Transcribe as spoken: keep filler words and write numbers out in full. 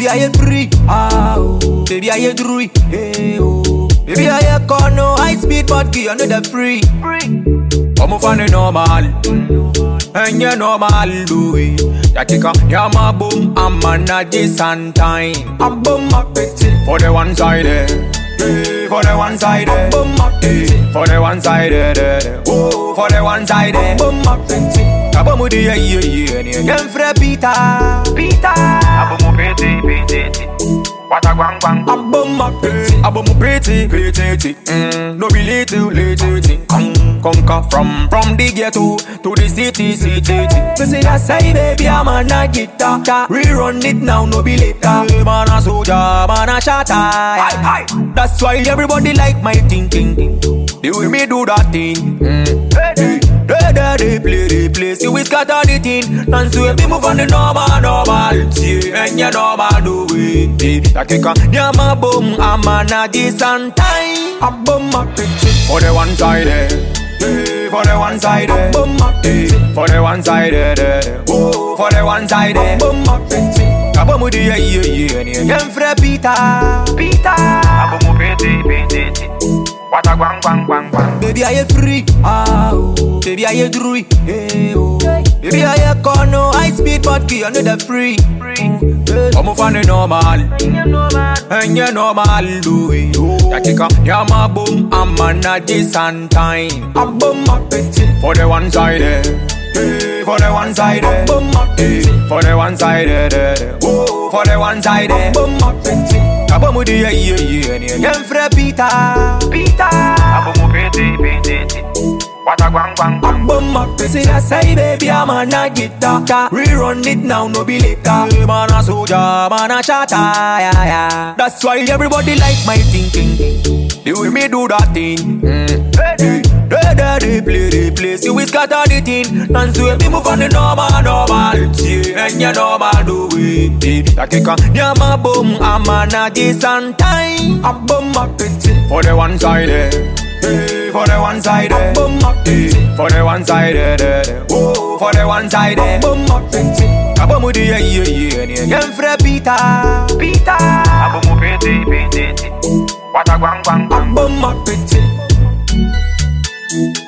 Baby, are you free? Ah, oh. Baby, are you drui? Hey, oh. Baby, are you call no high speed, but give you the free. Come for the normal, and you normal do it. Yatika, ya ma boom, I'm on a decent time. I'm boom up for the one side, eh. For the one side, eh. For the one side, eh. Oh, for the one side, eh. Abomu di yeah yeah yeah. Yen fre Peter, Peter. Abomu pete pete. What a gwang gwang. Abomu pete, abomu pete pete. Mm, no be little little. Mm, conquer from from the ghetto to the city city. You say I say baby I'm a na guitar. Rerun it now no be later. Man a soldier, man a shatter. That's why everybody like my thinking. The way me do that thing. Mm. Hey. They, they, they play, they play. See we scatter the thing. And so we move on the normal, normal. See, and you normal do it. That kick on, yeah, my boom. I'm on a decent time. I'm boom, my picture. For the one side, eh. For the one side, eh. For the one side, eh. Oh, for the one side, eh. Abomu di yeah, yeah, yeah. Yen fre Peter, Peter. Abomu pete, pete. What a gwang, gwang, gwang, gwang. Baby, are you free? Ah, oh. Baby, are you drui? Hey, oh. Baby, are you call no high speed, but give you the free. Come for the normal, and you normal do it. Yatika, ya ma boom, I'm on a decent time. I'm boom up for the one side, eh. For the one side, eh. For the one side, eh. Oh, for the one side, eh. Abomu di yeah yeah yeah. Yen fre Peter, Peter. Abomu pete pete. What a gwang gwang gwang. Abomu pete. Say I say baby I'm a na guitar. Rerun it now no be later. Man a soldier, man a shatter. Yeah yeah. That's why everybody like my thinking. The way me do that thing. Mm. Hey, they, they, they play, they play. See we scatter the thing. And so we move on the normal, normal. See, and you normal do it. That kick on, yeah, my boom. I'm on a decent time. I'm boom up for the one side, eh. For the one side, eh. For the one side, eh. Oh, for the one side, eh. Abomu di yeah yeah yeah. Yen fre Peter, Peter. Abomu pete pete. What a gwang gwang gwang. Abomu pete.